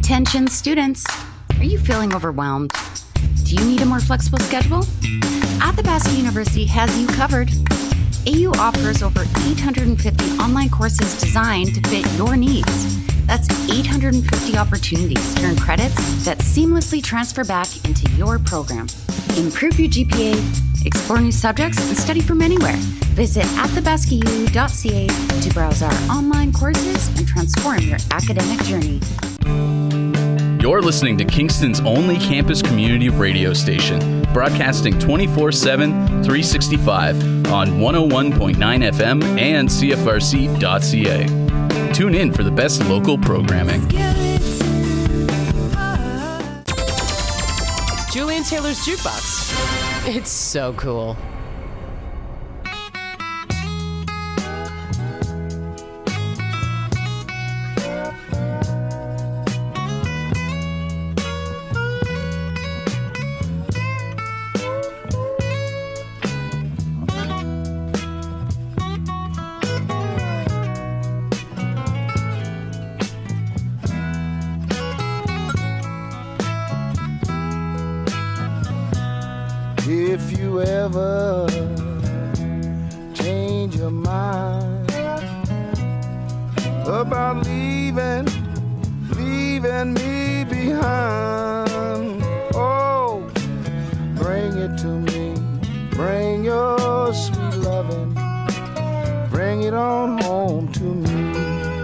Attention students, are you feeling overwhelmed? Do you need a more flexible schedule? Athabasca University has you covered. AU offers over 850 online courses designed to fit your needs. That's 850 opportunities to earn credits that seamlessly transfer back into your program. Improve your GPA, explore new subjects, and study from anywhere. Visit athabascau.ca to browse our online courses and transform your academic journey. You're listening to Kingston's only campus community radio station, broadcasting 24/7, 365 on 101.9 FM and CFRC.ca. Tune in for the best local programming. Julian Taylor's Jukebox. It's so cool. If you ever change your mind about leaving me behind, oh, bring it to me, bring your sweet loving, bring it on home to me.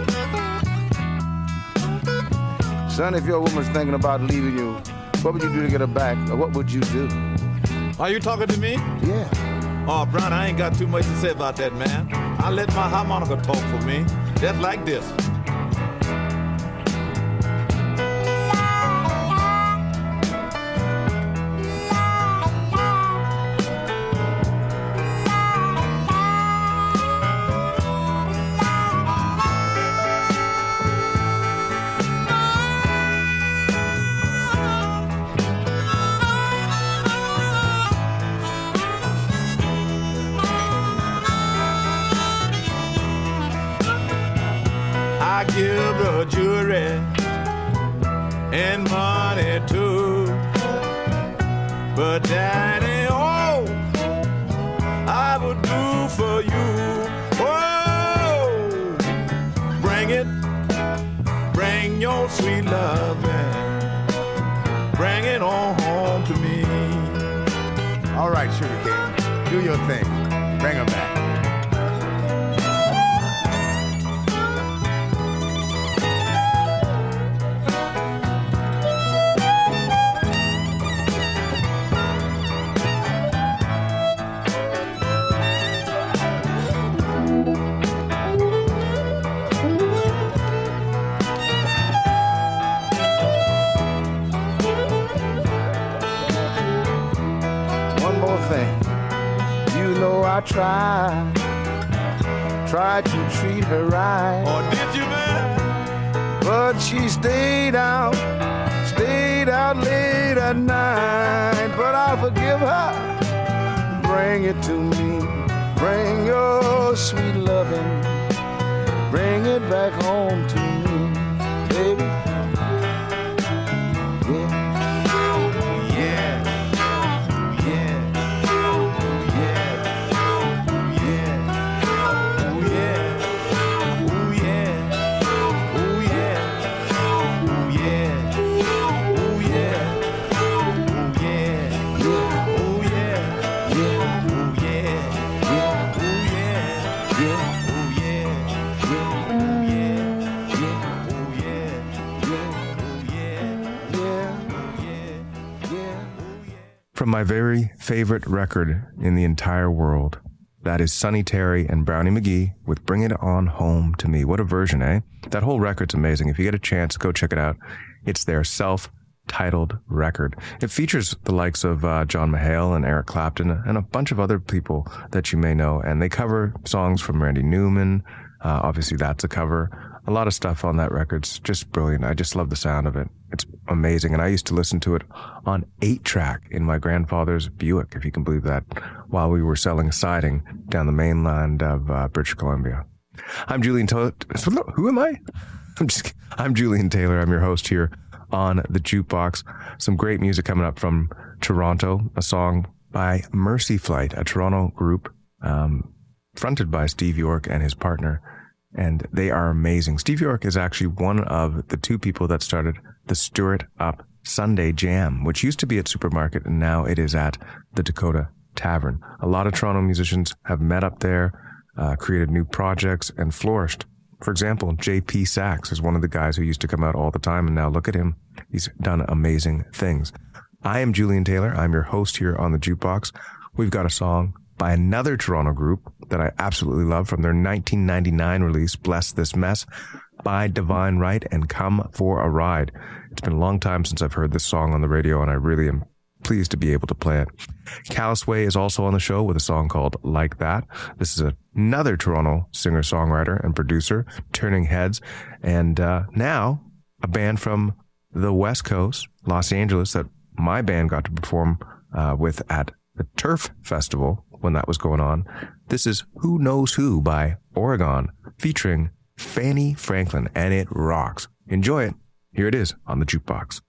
Son, if your woman's thinking about leaving you, what would you do to get her back, or what would you do? Are you talking to me? Yeah. Oh, Brian, I ain't got too much to say about that, man. I let my harmonica talk for me. Just like this. I give the jury and money too, but Daddy, oh, I would do for you. Oh, bring your sweet love, bring it on home to me. All right, Sugar King, do your thing. Bring her back. I tried to treat her right. Oh, did you, man? But she stayed out late at night. But I'll forgive her. Bring it to me. Bring your sweet loving. Bring it back home to me, baby. Yeah. From my very favorite record in the entire world, that is Sonny Terry and Brownie McGhee with Bring It On Home to Me. What a version, eh? That whole record's amazing. If you get a chance, go check it out. It's their self-titled record. It features the likes of John Mayall and Eric Clapton and a bunch of other people that you may know. And they cover songs from Randy Newman. Obviously, that's a cover. A lot of stuff on that record's just brilliant. I just love the sound of it. It's amazing. And I used to listen to it on 8-track in my grandfather's Buick, if you can believe that, while we were selling siding down the mainland of British Columbia. I'm Julian Taylor. Who am I? I'm Julian Taylor. I'm your host here on the Jukebox. Some great music coming up from Toronto, a song by Mercy Flight, a Toronto group fronted by Steve York and his partner, and they are amazing. Steve York is actually one of the two people that started the Stir It Up Sunday Jam, which used to be at Supermarket, and now it is at the Dakota Tavern. A lot of Toronto musicians have met up there, created new projects, and flourished. For example, J.P. Sachs is one of the guys who used to come out all the time, and now look at him. He's done amazing things. I am Julian Taylor. I'm your host here on the Jukebox. We've got a song by another Toronto group that I absolutely love from their 1999 release, Bless This Mess, by Divine Right and Come for a Ride. It's been a long time since I've heard this song on the radio, and I really am pleased to be able to play it. Callous Way is also on the show with a song called Like That. This is another Toronto singer-songwriter and producer, Turning Heads, and now a band from the West Coast, Los Angeles, that my band got to perform with at the Turf Festival when that was going on. This is Who Knows Who by Oregon, featuring Fanny Franklin, and it rocks. Enjoy it. Here it is on the Jukebox.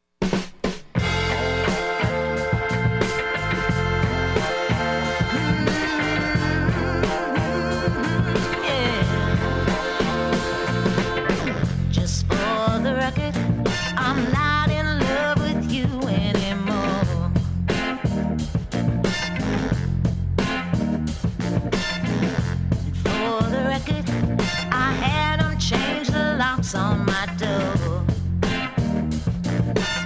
Just for the record, I'm not in love with you anymore. For the record, I had them change the locks on my door.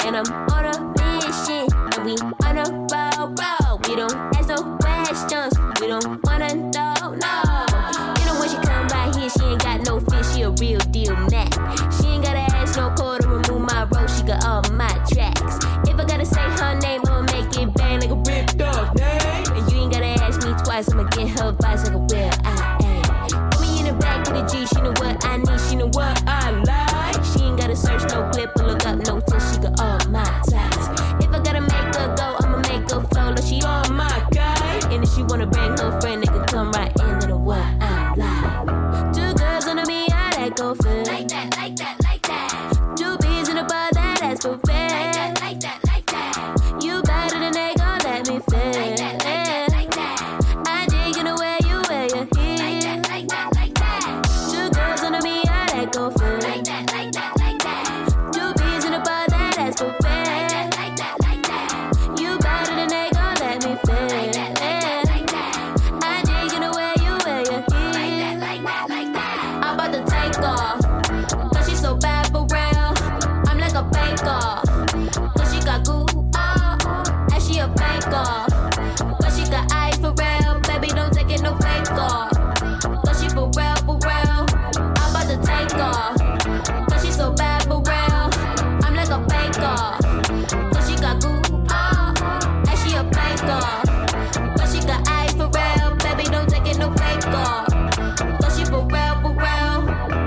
and I'm on a mission, and we on a roll. We don't ask no questions, we don't wanna know, no. You know when she come by here, she ain't got no fish, she a real deal Mac. She ain't gotta ask no call to remove my roll, she got all my tracks. If I gotta say her name, I'ma make it bang like a ripped off name. And you ain't gotta ask me twice, I'ma get her vibes like a real I am. Put me in the back of the G, she know what I need, she know what I like. She ain't gotta search no clip or look up no test, she got all my types. If I gotta make her go, I'ma make her flow like she all my guy. And if she wanna bring her friend, they can come right into the what I like. Two girls under me, I let go first. Like that, like that, like that. Two bees in a bar, that's for fair. Like that, like that, like that. You better than they gon' let me feel. Like that, like that, like that. I dig in the way you wear your heels. Like that, like that, like that. Two girls under me, I let go first. Like that, like that, like that. Two bees in a bar, that's for fair. Like that, like that, like that. You better than they gon' let me feel. Like that, like that, like that. I dig in the way you wear your heels. Like that, like that, like that. I'm about to take off, 'cause she's so bad for real. I'm like a baker, 'cause she got goo, and she a faker. 'Cause she got eyes for real, baby, don't take it no fake off. 'Cause she for real, for real. I'm about to take off, 'cause she so bad for real. I'm like a baker, 'cause she got goo, and she a faker. 'Cause she got eyes for real, baby, don't take it no fake off. 'Cause she for real, for real.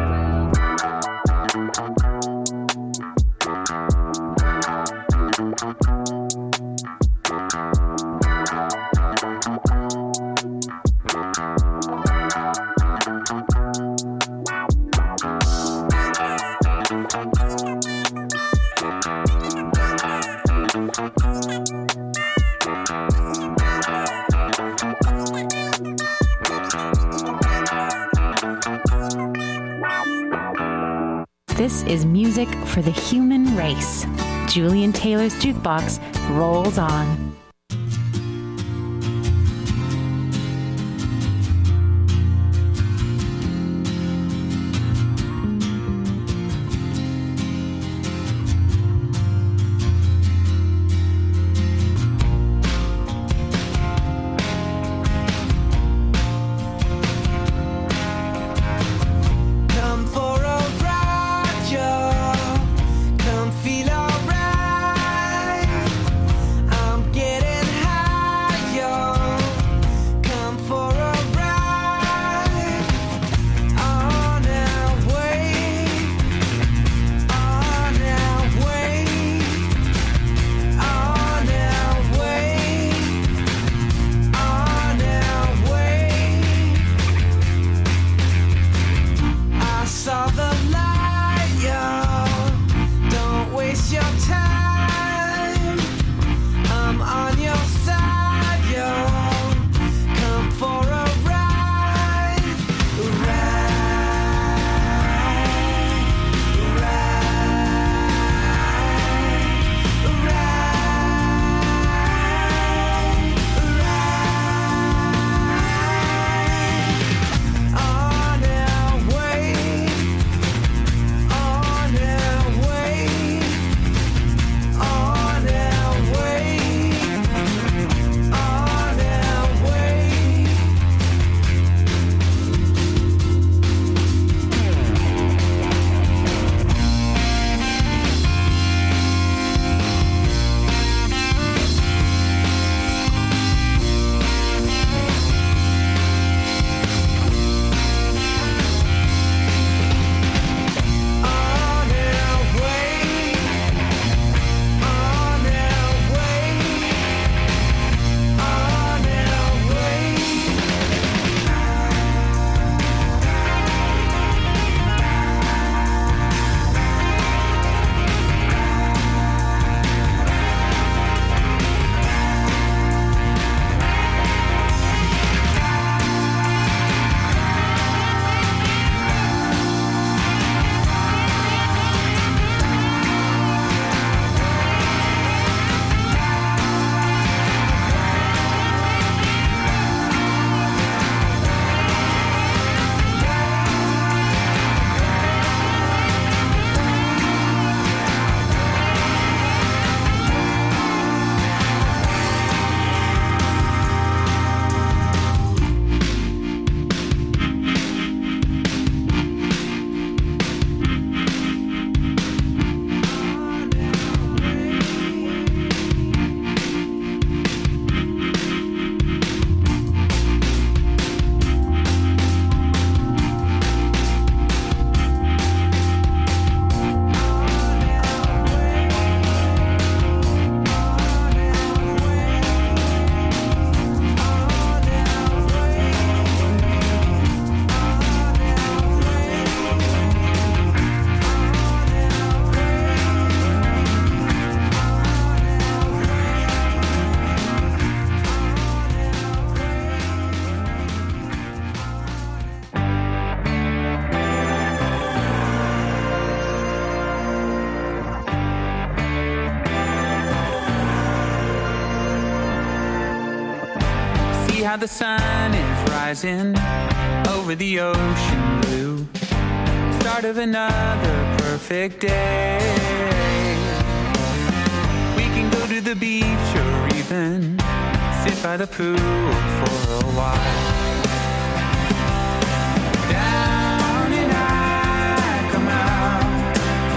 This is music for the human race. Julian Taylor's Jukebox rolls on. Come for a ride, y'all. Come feel alright. I'm getting how the sun is rising over the ocean blue. Start of another perfect day. We can go to the beach or even sit by the pool for a while. Down and I come out.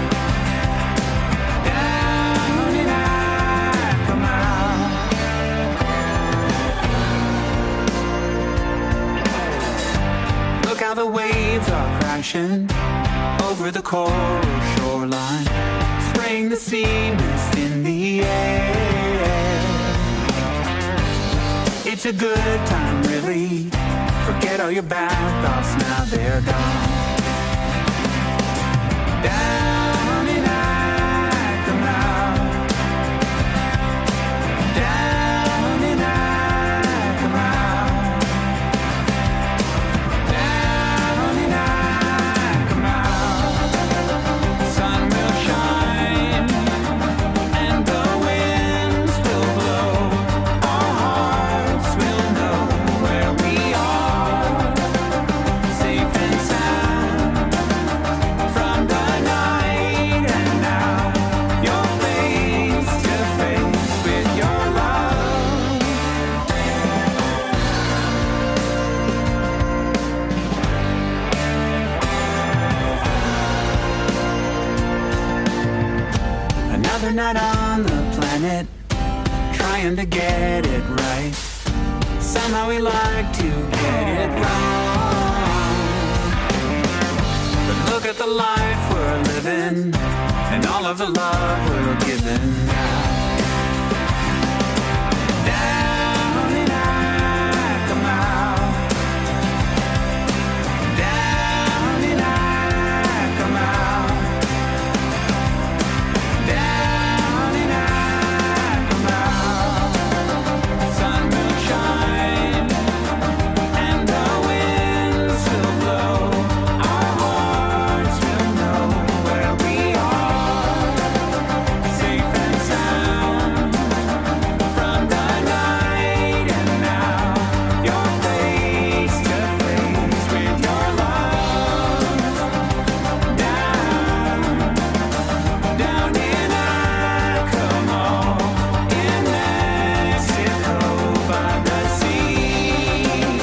Down and I come out. Look how the waves are crashing over the coral shoreline, spraying the sea mist in the air. It's a good time, really. Forget all your bad thoughts, now they're gone. Down and I come out. Down and I come out. Down and I come out. Sun will shine and the winds will blow. Our hearts will know where we are, safe and sound from the night. And now you're face to face with your love. Another night on the planet, trying to get it right. Somehow we like to get it wrong. But look at the life we're living and all of the love we're giving now. Down and I come out. Down and I come out. Down and I come out. Sun will shine and the winds will blow. Our hearts will know where we are, safe and sound from the night. And now you're face to face with your love. Down and I come home in Mexico by the sea.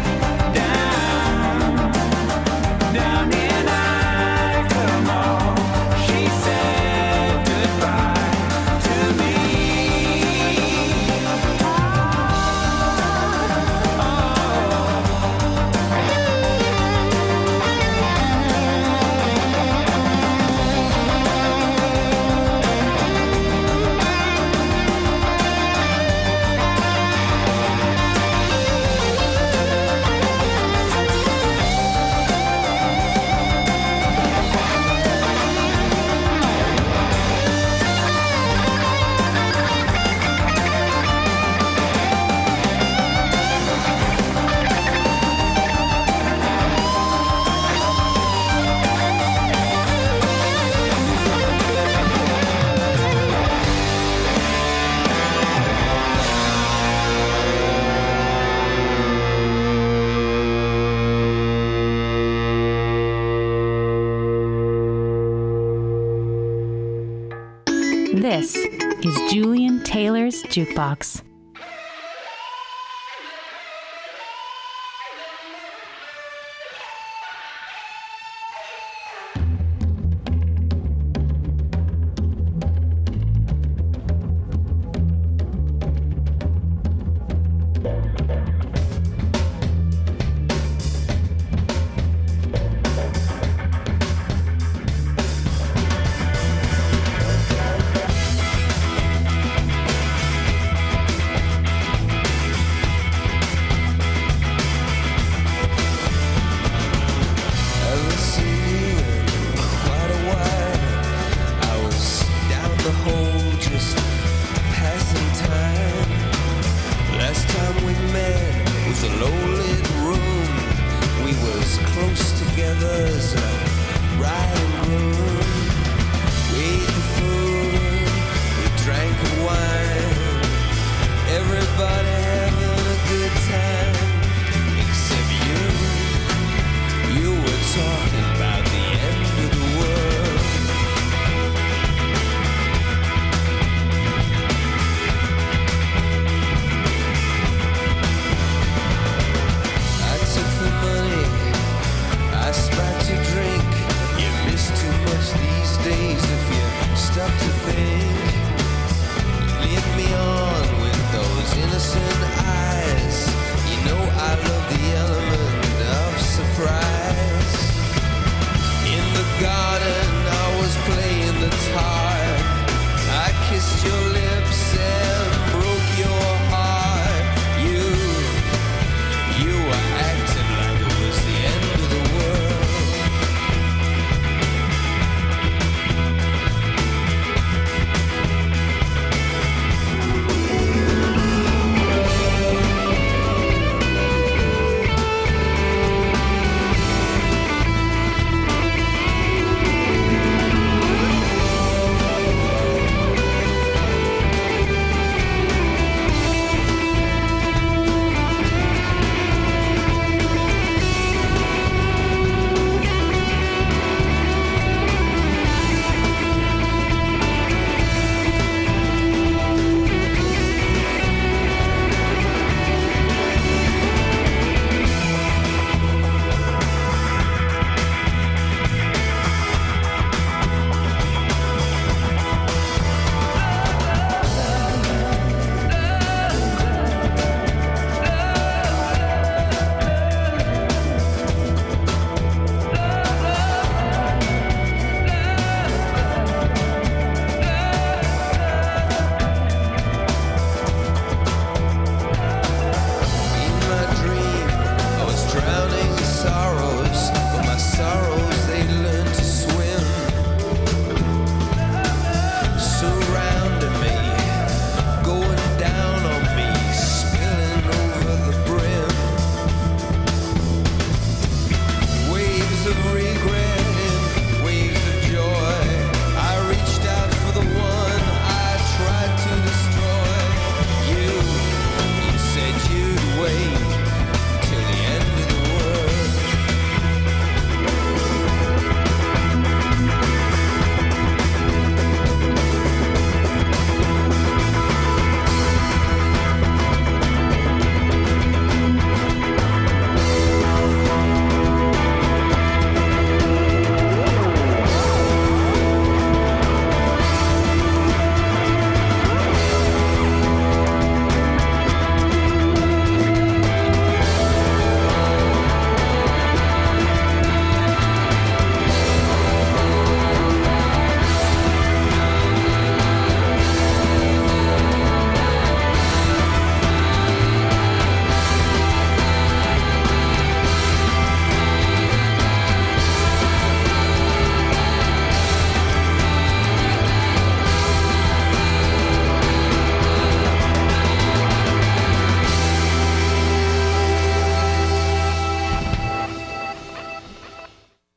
Down and I come home. She said goodbye to me. This is Julian Taylor's Jukebox.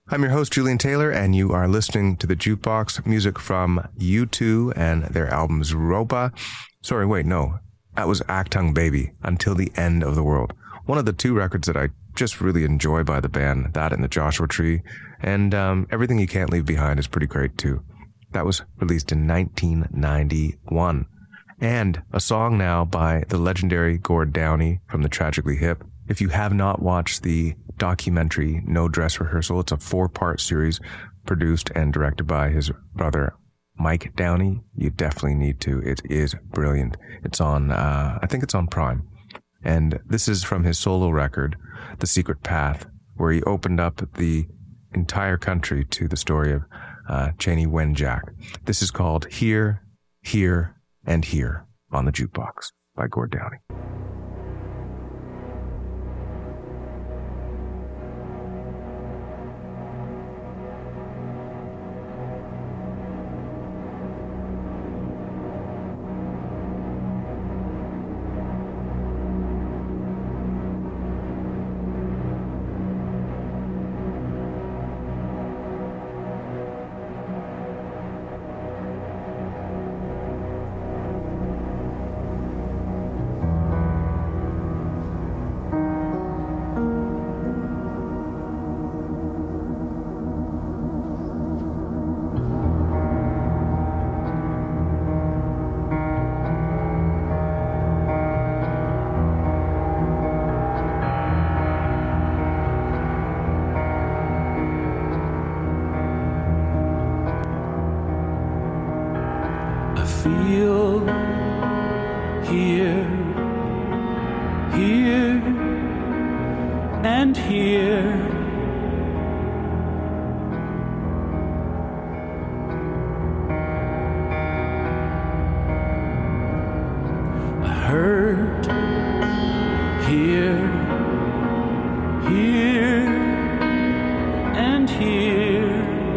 I'm your host, Julian Taylor, and you are listening to The Jukebox, music from U2 and their album Zooropa. Sorry, wait, no. That was Achtung Baby, Until the End of the World. One of the two records that I just really enjoy by the band, that and The Joshua Tree. And Everything You Can't Leave Behind is pretty great, too. That was released in 1991. And a song now by the legendary Gord Downie from the Tragically Hip. If you have not watched the documentary No Dress Rehearsal, it's a 4-part series produced and directed by his brother Mike Downie. You definitely need to. It is brilliant. It's on, I think it's on Prime. And this is from his solo record, The Secret Path, where he opened up the entire country to the story of Cheney Wenjack. This is called Here, Here, and Here on The Jukebox by Gord Downie. Feel here, here, and here. I hurt here, here, and here.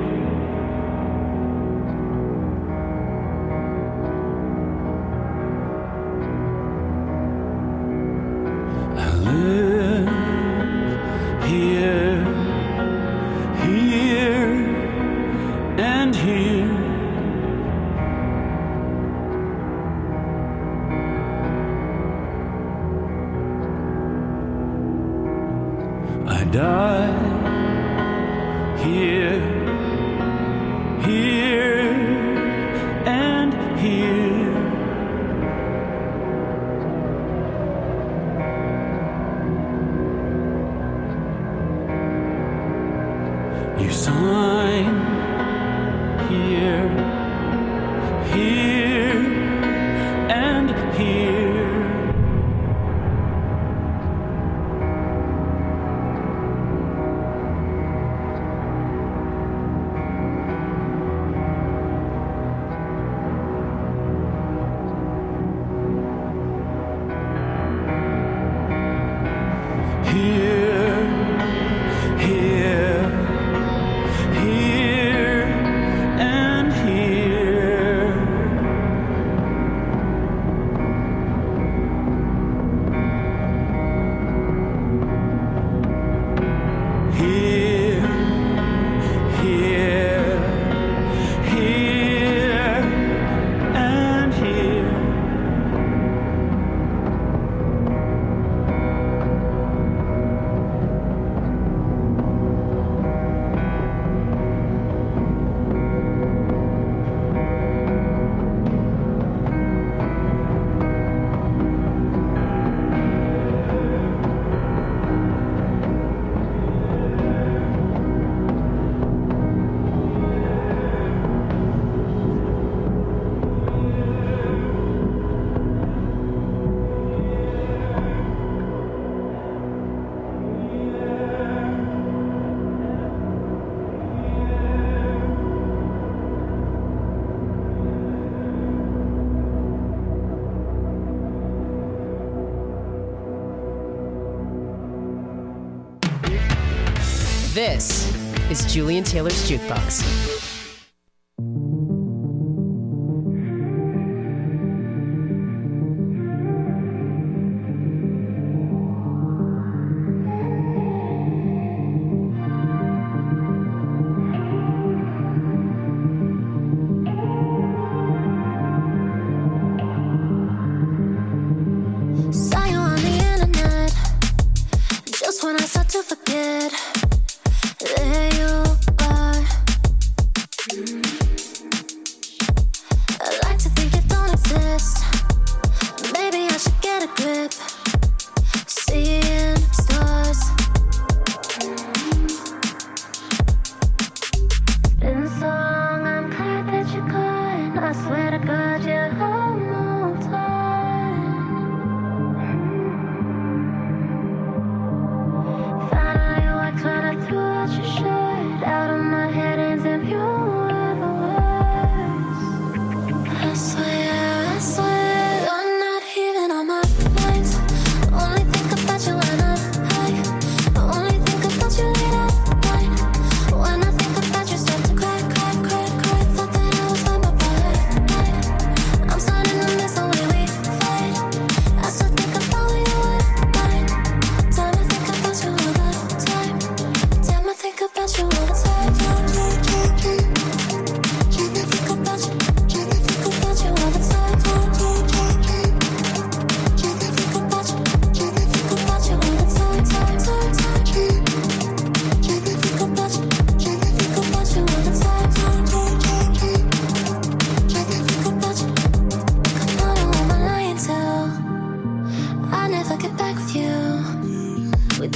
This is Julian Taylor's Jukebox.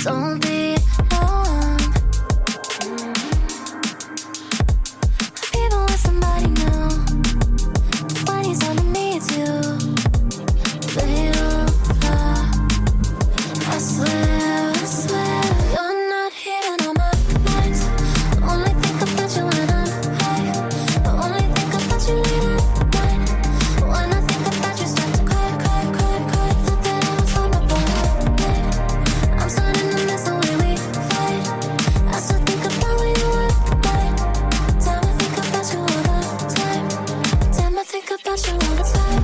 Don't be alarmed. Even with somebody new, when he's underneath you, lay on the floor. I swear, you're not hidden on my mind. I only think about you when I'm high. I only think about you late at night. When I think about you, start to cry. Thought that I was vulnerable. I'm starting to miss the way we fight. I still think about when you were mine. Damn, I think about you all the time. Damn, I think about you all the time.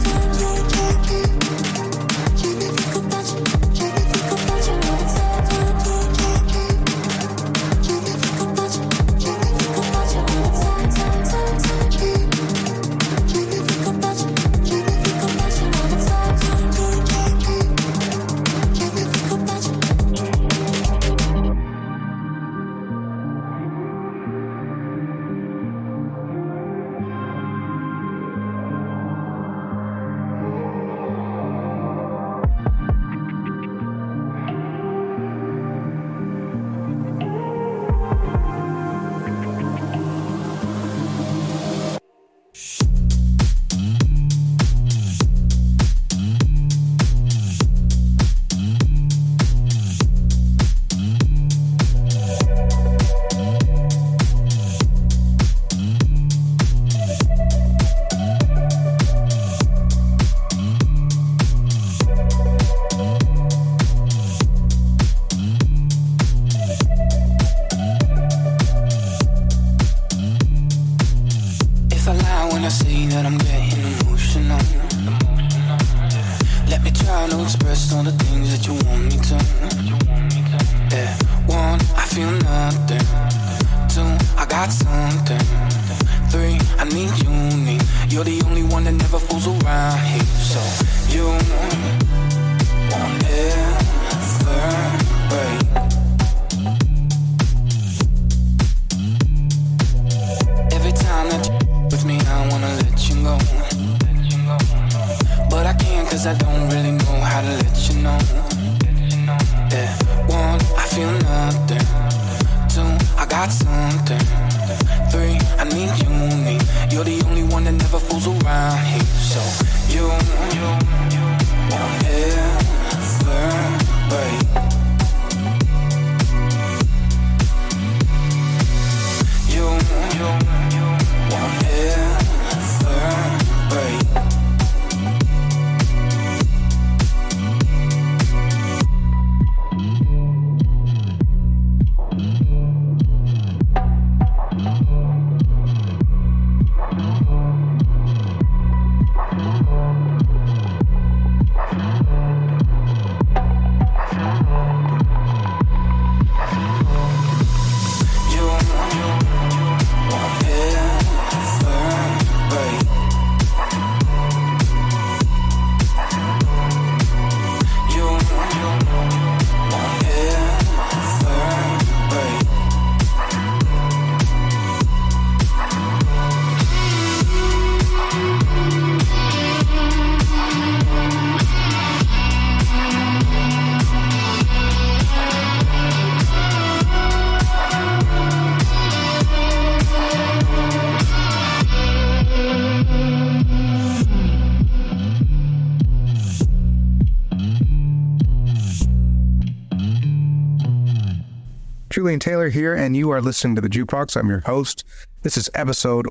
Julian Taylor here, and you are listening to The Jukebox. I'm your host. This is episode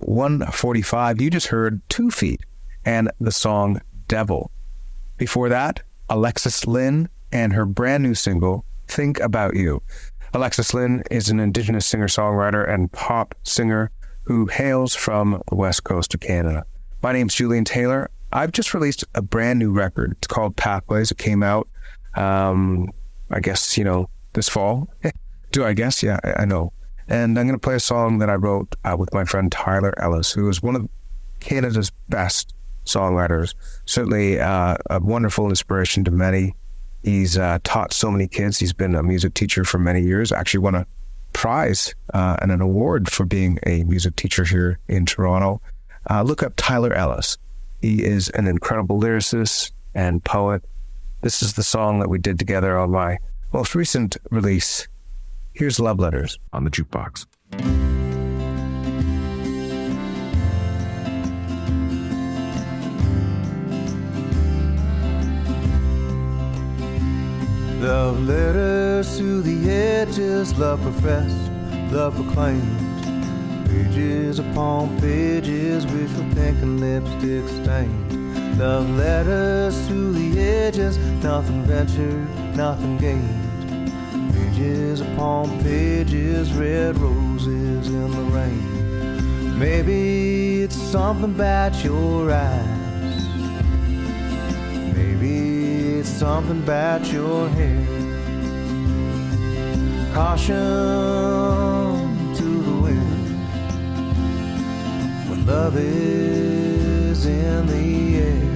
145. You just heard 2 Feet and the song Devil. Before that, Alexis Lynn and her brand new single, Think About You. Alexis Lynn is an Indigenous singer-songwriter and pop singer who hails from the west coast of Canada. My name's Julian Taylor. I've just released a brand new record. It's called Pathways. It came out, I guess, this fall. Do I guess? Yeah, I know. And I'm going to play a song that I wrote with my friend Tyler Ellis, who is one of Canada's best songwriters. Certainly a wonderful inspiration to many. He's taught so many kids. He's been a music teacher for many years. Actually won a prize and an award for being a music teacher here in Toronto. Look up Tyler Ellis. He is an incredible lyricist and poet. This is the song that we did together on my most recent release. Here's Love Letters on the Jukebox. Love letters to the edges, love professed, love proclaimed. Pages upon pages, wishful thinking, lipstick stained. Love letters to the edges, nothing ventured, nothing gained. Pages upon pages, red roses in the rain. Maybe it's something about your eyes. Maybe it's something about your hair. Caution to the wind when love is in the air.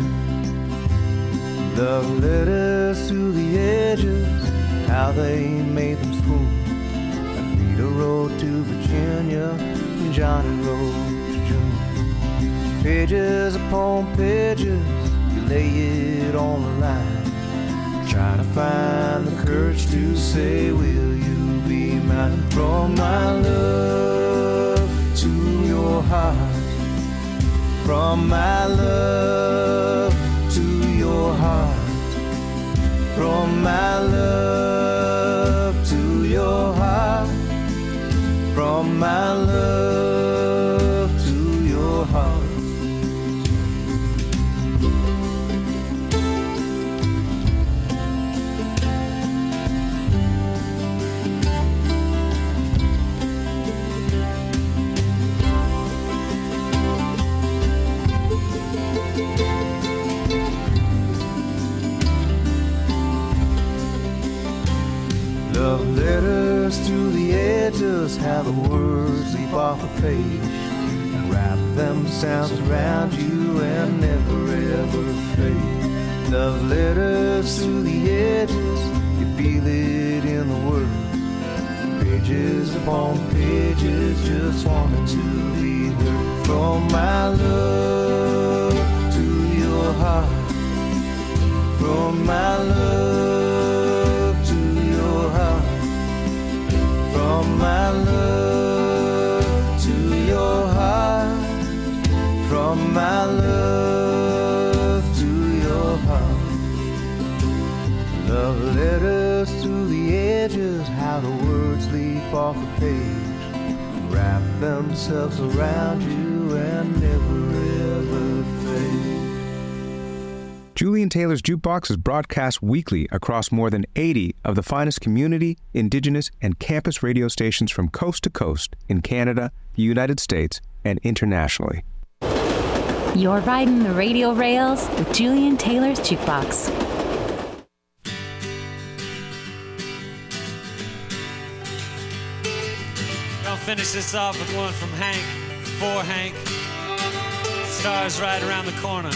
Love letters to the edges, how they made them smooth. Anita wrote to Virginia, and Johnny wrote to June. Pages upon pages, you lay it on the line, trying to find the courage to say, will you be mine? From my love to your heart, from my love to your heart, from my love to your heart, from my love to your heart. Love letters to the edges, how the words leap off a page and wrap themselves around you and never ever fade. Love letters to the edges, you feel it in the words. Pages upon pages, just wanting to be heard. From my love to your heart, from my love to your heart, from my love to your heart, from my love to your heart. Love letters to the edges, how the words leap off the page, wrap themselves around you and never ever fade. Julian Taylor's Jukebox is broadcast weekly across more than 80 of the finest community, indigenous, and campus radio stations from coast to coast in Canada, the United States, and internationally. You're riding the radio rails with Julian Taylor's Jukebox. I'll finish this off with one from Hank, for Hank. Stars right around the corner.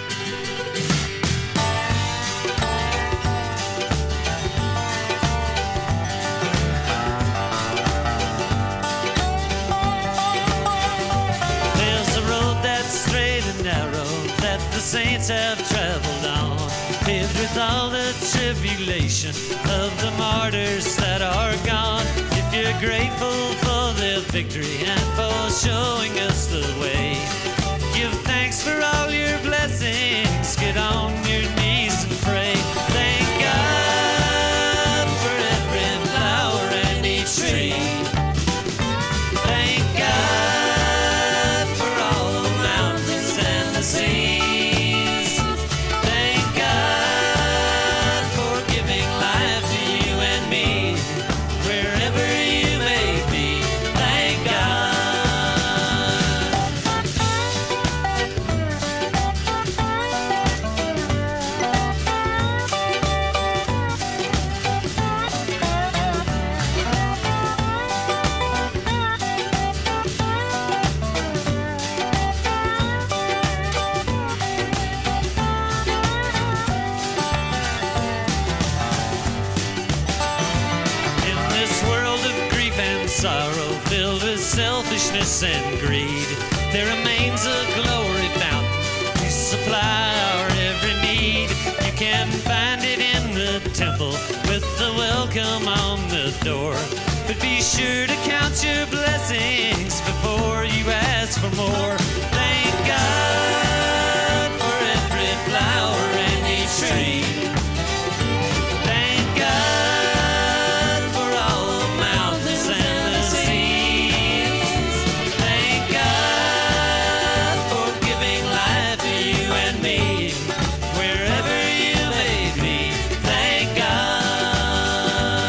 Saints have traveled on, paved with all the tribulation of the martyrs that are gone. If you're grateful for their victory and for showing us the way, give thanks for all your blessings, get on your knees and pray. Thank God for every flower and each tree. Thank God for all the mountains and the seas. And greed, there remains a glory fountain to supply our every need. You can find it in the temple with the welcome sure to count your blessings before you ask for more. Thank God for every flower and each tree. Thank God for all the mountains and the seas. Thank God for giving life to you and me. Wherever you may be, thank God.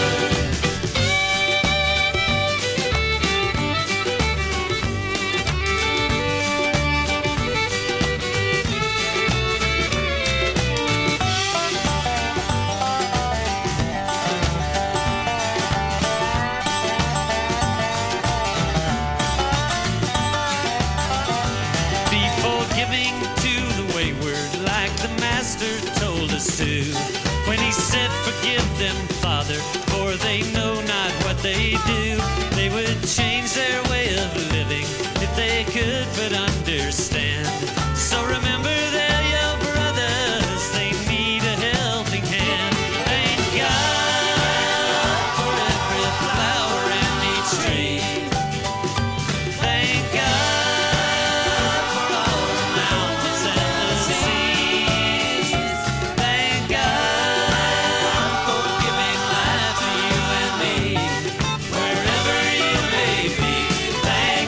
Be forgiving to the wayward, like the Master told us to. When he said, forgive them, Father, for they know not what they do. They would change their way of living if they could but understand. So remember they're your brothers, they need a helping hand. Thank God for every flower and each tree. Thank God for all the mountains and the seas. Thank God for giving life to you and me. Wherever you may be, thank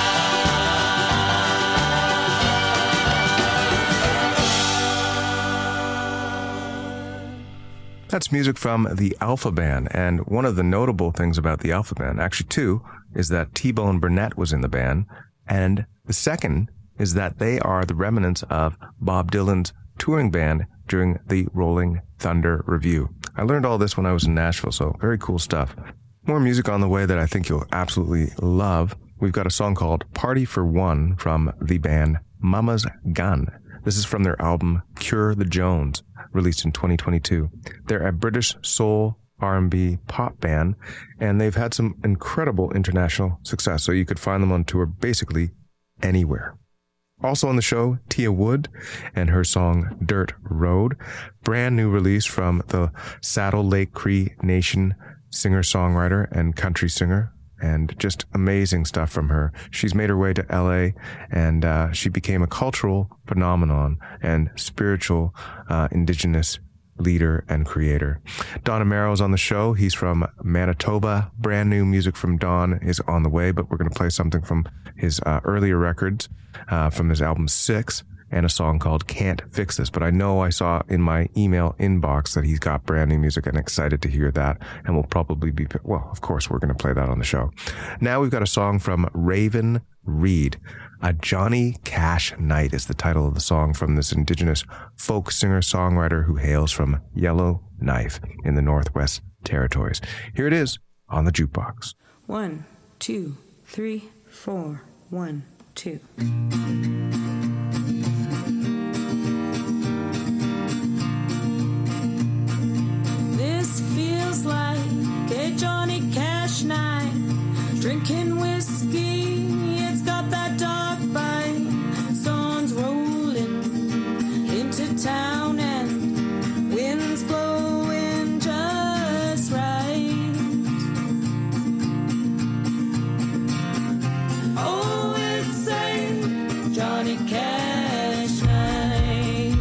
That's music from the Alpha Band, and one of the notable things about the Alpha Band, actually two, is that T-Bone Burnett was in the band, and the second is that they are the remnants of Bob Dylan's touring band during the Rolling Thunder Revue. I learned all this when I was in Nashville, so very cool stuff. More music on the way that I think you'll absolutely love. We've got a song called Party for One from the band Mama's Gun. This is from their album Cure the Jones, released in 2022. They're a British soul, R&B, pop band, and they've had some incredible international success, so you could find them on tour basically anywhere. Also on the show, Tia Wood and her song Dirt Road, brand new release from the Saddle Lake Cree Nation singer-songwriter and country singer, and just amazing stuff from her. She's made her way to LA, and she became a cultural phenomenon and spiritual indigenous leader and creator. Don Amero's on the show. He's from Manitoba. Brand new music from Don is on the way, but we're going to play something from his earlier records, from his album 6, and a song called Can't Fix This. But I know I saw in my email inbox that he's got brand new music, and excited to hear that. And we'll probably be, well, of course, we're going to play that on the show. Now we've got a song from Raven Reed. A Johnny Cash Night is the title of the song from this indigenous folk singer-songwriter who hails from Yellowknife in the Northwest Territories. Here it is on the Jukebox. 1, 2, 3, 4. 1, 2. This feels like a Johnny Cash night. Drinking whiskey, it's got that dark bite. Sun's rolling into town and wind's blowing just right. Oh, it's a Johnny Cash night.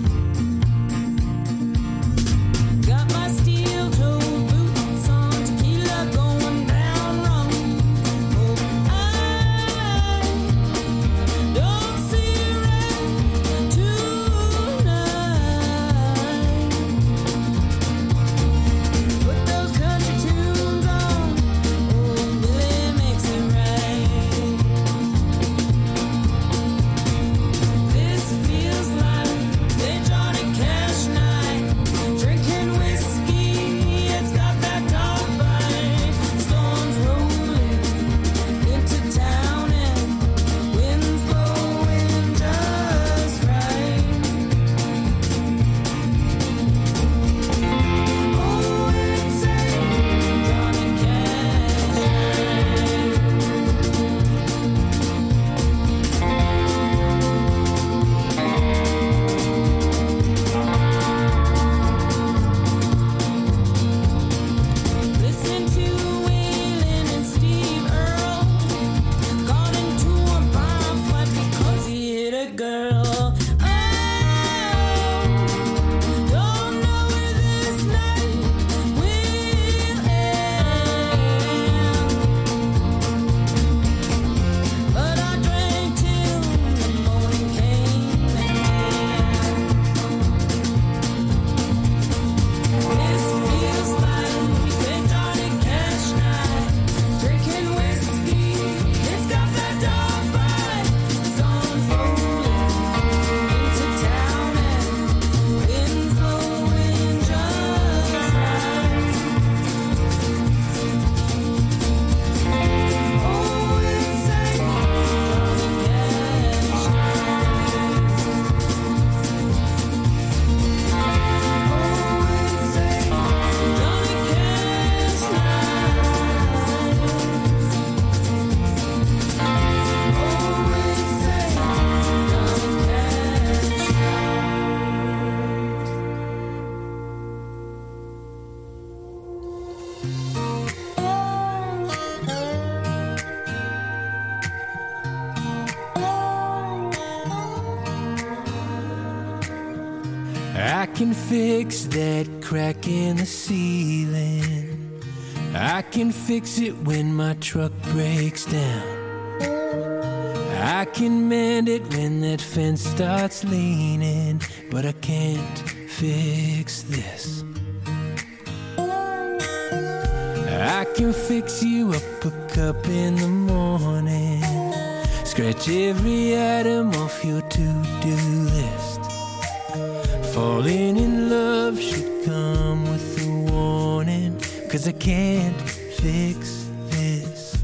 Got my steel-toed boots on, tequila going down wrong. Oh, I don't see red tonight. I can fix that crack in the ceiling. I can fix it when my truck breaks down. I can mend it when that fence starts leaning, but I can't fix this. I can fix you up a cup in the morning, scratch every item off your to-do list. Falling in love should come with a warning, 'cause I can't fix this.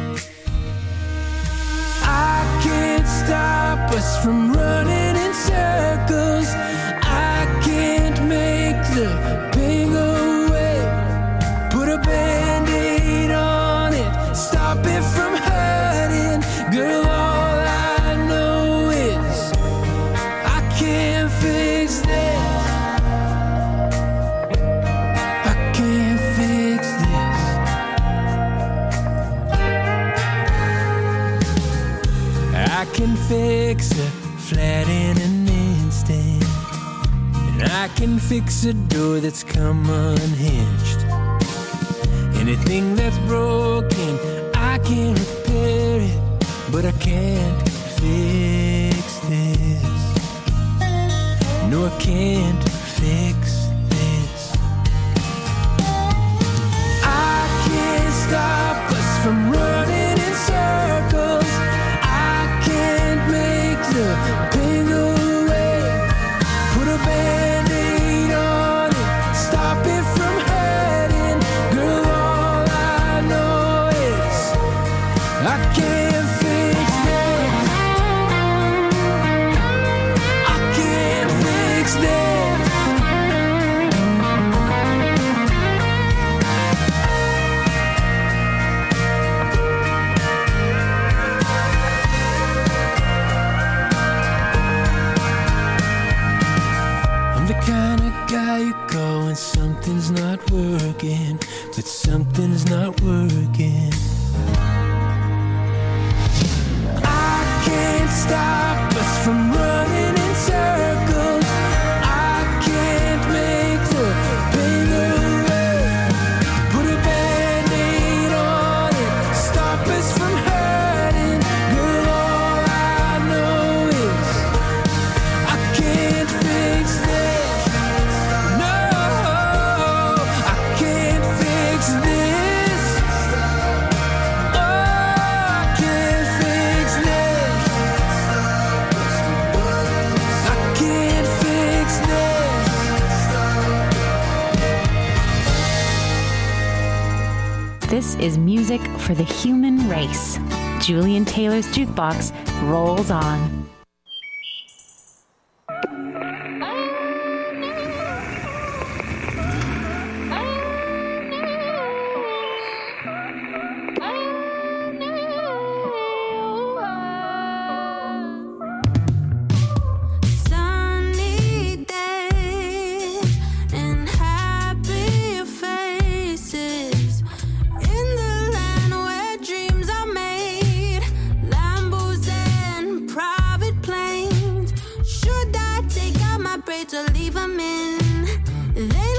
I can't stop us from running in circles. I can't make the pain go away. Put a Band-Aid on it, stop it from hurting. Girl, all I know is I can't fix this. I can't fix this. I can fix a flat in an instant, and I can fix a door that's come unhinged. Anything that's broken, I can repair it, but I can't fix this. No, I can't fix this. I can't stop us from running in circles. I can't make the pain go away. Put a Band-Aid on it, stop it from hurting. Girl, all I know is I can't fix this. I can't fix this. I'm the kind of guy you call when something's not working, but something's not working. I can't stop us from running in circles. I can't make the pain go away. Put a Band-Aid on it, stop us from hurting. Girl, all I know is I can't fix this. No, I can't fix this. Oh, I can't fix this. I can't fix this. This is music for the human race. Julian Taylor's Jukebox rolls on. Sunny days and happy faces in the land where dreams are made. Lambos and private planes. Should I take out my braids or leave them in? They